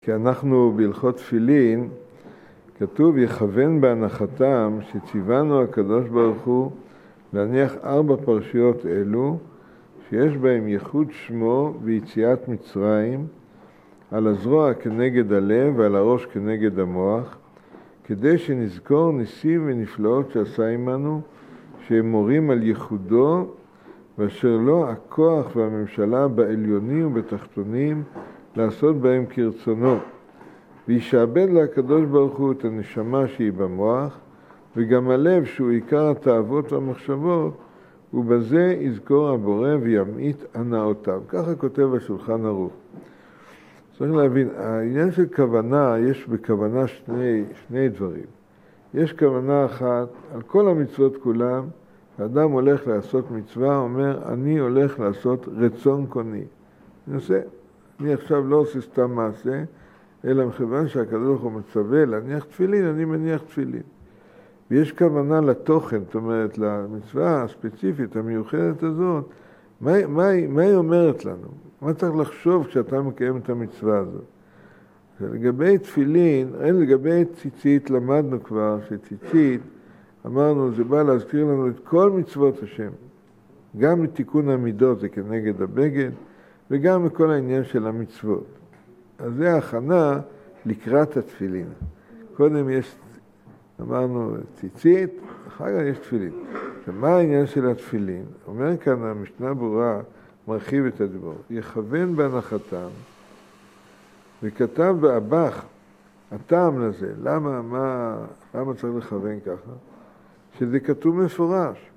שאנחנו בהלכות תפילין, כתוב יכוון בהנחתם שציוונו הקדוש ברוך הוא להניח 4 פרשיות אלו, שיש בהם ייחוד שמו ויציאת מצרים, על הזרוע כנגד הלב ועל הראש כנגד המוח, כדי שנזכור ניסים ונפלאות שעשה עמנו, שהם מורים על ייחודו, ואשר לו הכוח והממשלה בעליונים ובתחתונים לעשות בהם כרצונו. וישעבד לקדוש ברוך הוא את הנשמה שהיא במוח, וגם הלב שהוא עיקר התאוות והמחשבות, ובזה יזכור הבורא וימעיט הנאותיו. ככה כותב השולחן ערוך. צריך להבין, העניין של כוונה, יש בכוונה שני דברים. יש כוונה אחת, על כל המצוות כולם, האדם הולך לעשות מצווה, אומר, אני הולך לעשות רצון קוני. אני עכשיו לא עושה סתם מעשה, אלא מכיוון שהקדוש ברוך הוא מצווה להניח תפילין, אני מניח תפילין. ויש כוונה לתוכן, זאת אומרת, למצווה הספציפית, המיוחדת הזאת, מה היא אומרת לנו? מה צריך לחשוב כשאתה מקיים את המצווה הזאת? לגבי תפילין, לגבי ציצית, למדנו כבר שציצית, אמרנו, זה בא להזכיר לנו את כל מצוות השם. גם לתיקון המידות, זה כנגד הבגד, וגם מכל העניין של המצוות. אז זה ההכנה לקראת התפילין. קודם יש, אמרנו, ציצית, אחר כך יש תפילין. ומה העניין של התפילין? אומר כאן המשנה ברורה, מרחיב את הדיבור. יכוון בהנחתם, וכתב באב"ח, הטעם לזה, למה צריך לכוון ככה? שזה כתוב מפורש,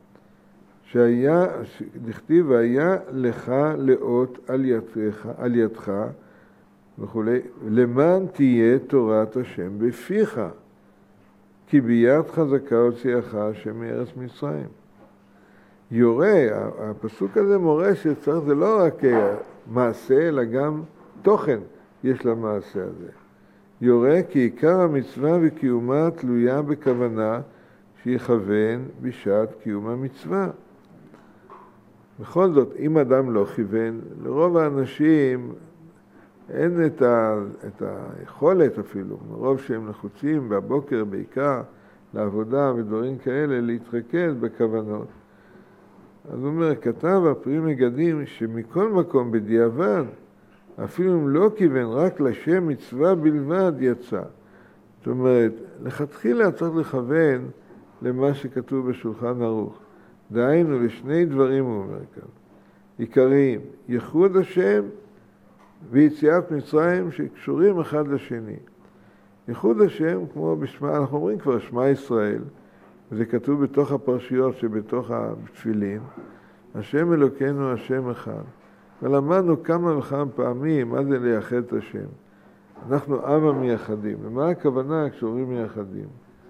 לכתיב והיה לך לאות על ידך וכו', למען תהיה תורת השם בפיך, כי ביד חזקה הוציאך השם מארץ מצרים. יורה, הפסוק הזה מורה שצריך, זה לא רק מעשה, אלא גם תוכן יש למעשה הזה. יורה כי עיקר המצווה וקיומה תלויה בכוונה שיכוון בשעת קיום המצווה. בכל זאת, אם אדם לא כיוון, לרוב האנשים אין את היכולת אפילו, מרוב שהם לחוצים בבוקר בעיקר לעבודה ודברים כאלה, להתרכז בכוונות. אז הוא אומר, כתב הפרי מגדים שמכל מקום בדיעבד, אפילו אם לא כיוון, רק לשם מצווה בלבד יצא. זאת אומרת, לכתחילה צריך לכוון למה שכתוב בשולחן ערוך. דהיינו, לשני דברים הוא אומר כאן. עיקריים, ייחוד השם ויציאת מצרים שקשורים אחד לשני. ייחוד השם, כמו בשמה, אנחנו אומרים כבר שמע ישראל, וזה כתוב בתוך הפרשיות שבתוך התפילין, השם אלוקינו השם אחד. ולמדנו כמה וכמה פעמים מה זה לייחד את השם. אנחנו עם המייחדים. ומה הכוונה כשאומרים מייחדים?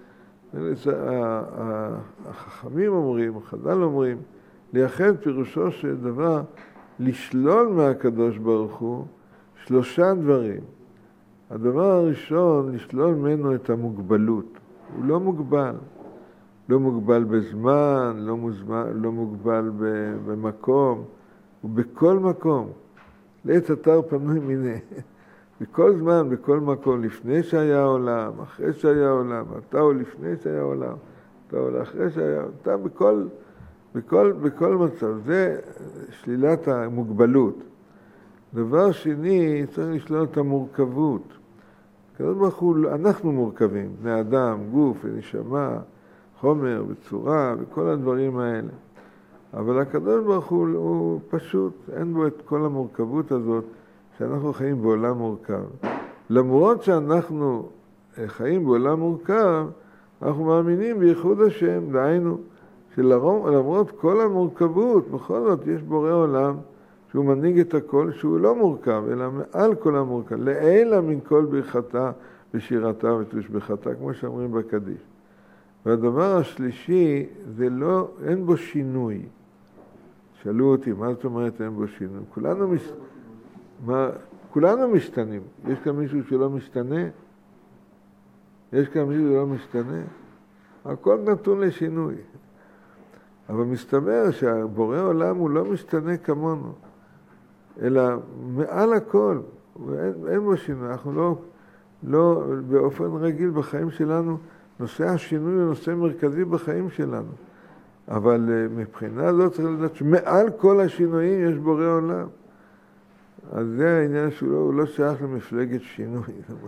החכמים אומרים, חז"ל אומרים, לייחד פירושו של דבר, לשלול מהקדוש ברוך הוא 3 דברים. הדבר הראשון, לשלול ממנו את המוגבלות. הוא לא מוגבל. לא מוגבל בזמן, לא מוגבל במקום, הוא בכל מקום. לעת אתר פנוי מיניה. בכל זמן, בכל מקום, לפני שהיה עולם, אחרי שהיה עולם, אתה הוא לפני שהיה עולם, אתה הוא אחרי שהיה עולם, אתה בכל מצב. זה שלילת המוגבלות. דבר שני, צריך לשלול את המורכבות. כזאת ברוך הוא, אנחנו מורכבים, בני אדם, גוף ונשמה, חומר וצורה וכל הדברים האלה. אבל הקדוש ברוך הוא פשוט, אין בו את כל המורכבות הזאת שאנחנו חיים בעולם מורכב. למרות שאנחנו חיים בעולם מורכב, אנחנו מאמינים בייחוד השם, דהיינו, שלמרות כל המורכבות, בכל זאת יש בורא עולם שהוא מנהיג את הכל, שהוא לא מורכב, אלא מעל כל המורכב, לעילה מן כל ברכתה ושירתה ותושבחתה, כמו שאומרים בקדיש. והדבר השלישי, זה לא, אין בו שינוי. שאלו אותי, מה זאת אומרת אין בו שינוי? כולנו משתנים. יש כאן מישהו שלא משתנה? יש כאן מישהו שלא משתנה? הכל נתון לשינוי. אבל מסתבר שהבורא עולם הוא לא משתנה כמונו, אלא מעל הכל. אין בו שינוי. אנחנו לא באופן רגיל בחיים שלנו, נושא השינוי הוא נושא מרכזי בחיים שלנו. אבל מבחינה זאת צריך לדעת שמעל כל השינויים יש בורא עולם. אז זה העניין שהוא לא שייך למפלגת שינוי.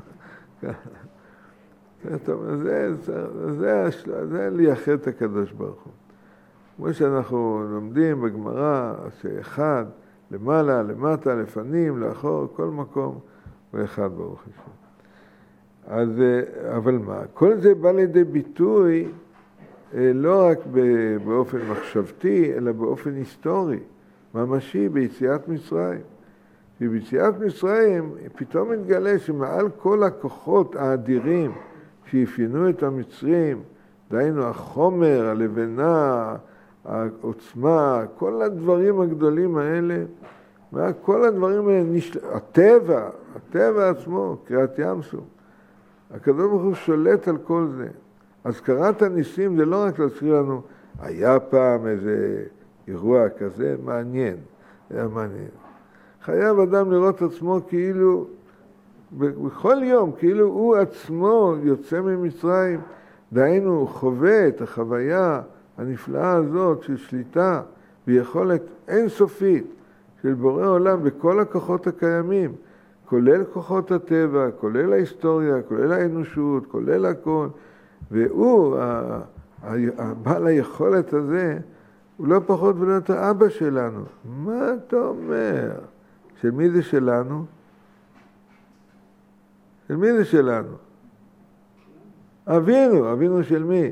זה לייחד את הקדוש ברוך הוא. כמו שאנחנו לומדים בגמרא, שאחד, למעלה, למטה, לפנים, לאחור, כל מקום הוא אחד ברוך השם. אז, אבל מה? כל זה בא לידי ביטוי לא רק באופן מחשבתי, אלא באופן היסטורי, ממשי, ביציאת מצרים. וביציאת מצרים פתאום מתגלה שמעל כל הכוחות האדירים שאפיינו את המצרים, דהיינו החומר, הלבנה, העוצמה, כל הדברים הגדולים האלה, כל הדברים האלה, הטבע עצמו, קריאת ים סוף. הקדוש ברוך הוא שולט על כל זה. הזכרת הניסים זה לא רק להזכיר לנו, היה פעם איזה אירוע כזה, מעניין, היה מעניין. חייב אדם לראות עצמו כאילו, בכל יום, כאילו הוא עצמו יוצא ממצרים, דהיינו הוא חווה את החוויה הנפלאה הזאת של שליטה ויכולת אינסופית של בורא עולם בכל הכוחות הקיימים, כולל כוחות הטבע, כולל ההיסטוריה, כולל האנושות, כולל הכל, והוא, בעל היכולת הזה, הוא לא פחות ולא יותר אבא שלנו. מה אתה אומר? של מי זה שלנו? של מי זה שלנו? אבינו של מי?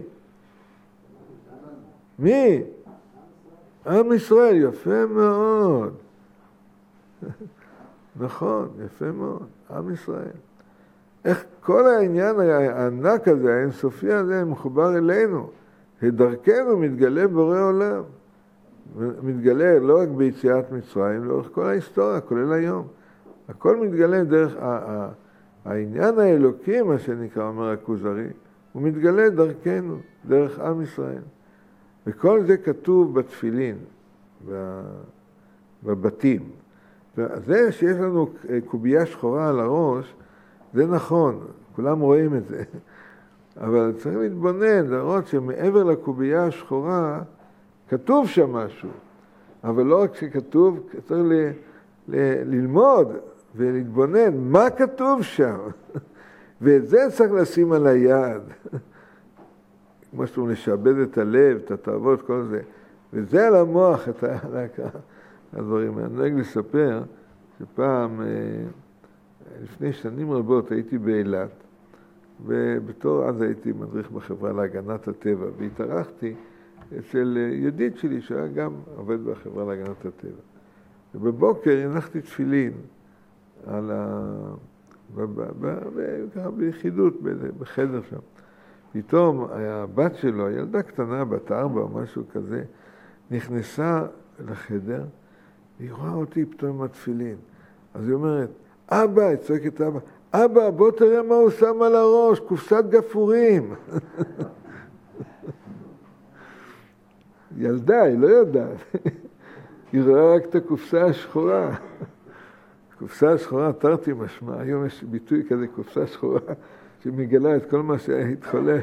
מי? עם ישראל, יפה מאוד. נכון, יפה מאוד, עם ישראל. איך כל העניין הענק הזה, האינסופי הזה, מחובר אלינו. דרכנו מתגלה בורא עולם. מתגלה לא רק ביציאת מצרים, לאורך כל ההיסטוריה, כולל היום. הכל מתגלה דרך העניין האלוקי, מה שנקרא, אומר הכוזרי, הוא מתגלה דרכנו, דרך עם ישראל. וכל זה כתוב בתפילין, בבתים. זה שיש לנו קובייה שחורה על הראש, זה נכון, כולם רואים את זה. אבל צריך להתבונן, לראות שמעבר לקובייה השחורה, כתוב שם משהו. אבל לא רק שכתוב, צריך ללמוד ולהתבונן מה כתוב שם. ואת זה צריך לשים על היד. כמו שאתה לשעבד את הלב, את התאוות, כל זה. וזה על המוח, את הדברים. אני נוהג לספר שפעם, לפני שנים רבות, הייתי באילת, ובתור אז הייתי מדריך בחברה להגנת הטבע, והתארחתי אצל ידיד שלי, שהיה גם עובד בחברה להגנת הטבע. ובבוקר הנחתי תפילין ביחידות, בחדר שם. פתאום הבת שלו, הילדה קטנה, בת 4 או משהו כזה, נכנסה לחדר, והיא רואה אותי פתאום עם התפילין. אז היא אומרת, אבא, היא צועקת אבא, אבא, בוא תראה מה הוא שם על הראש, קופסת גפורים. ילדה, היא לא יודעת. היא רואה רק את הקופסה השחורה. קופסה השחורה, תרתי משמע, היום יש ביטוי כזה, קופסה שחורה, שמגלה את כל מה שהיית חולה.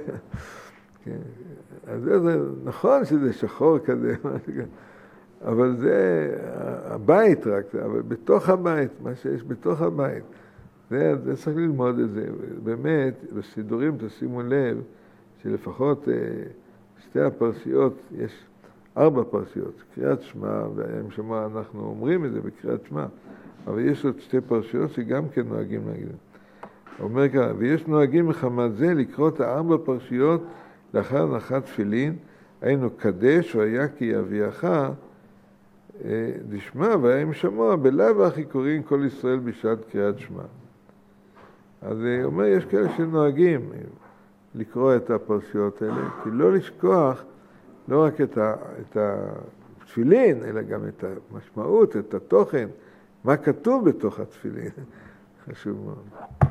אז זה נכון שזה שחור כזה, אבל זה הבית רק, אבל בתוך הבית, מה שיש בתוך הבית, זה צריך ללמוד את זה. באמת, בסידורים תשימו לב שלפחות שתי הפרשיות, יש 4 פרשיות, קריאת שמע, והיום שמע אנחנו אומרים את זה בקריאת שמע, אבל יש עוד 2 פרשיות שגם כן נוהגים להגיד. הוא אומר ככה, ויש נוהגים מחמת זה לקרוא את 4 פרשיות לאחר הנחת תפילין, היינו קדש והיה כי אביך, דשמע והיה עם שמוע, בלאו הכי קוראים כל ישראל בשעת קריאת שמע. אז הוא אומר, יש כאלה שנוהגים לקרוא את הפרשיות האלה, כי לא לשכוח לא רק את התפילין, אלא גם את המשמעות, את התוכן, מה כתוב בתוך התפילין. חשוב מאוד.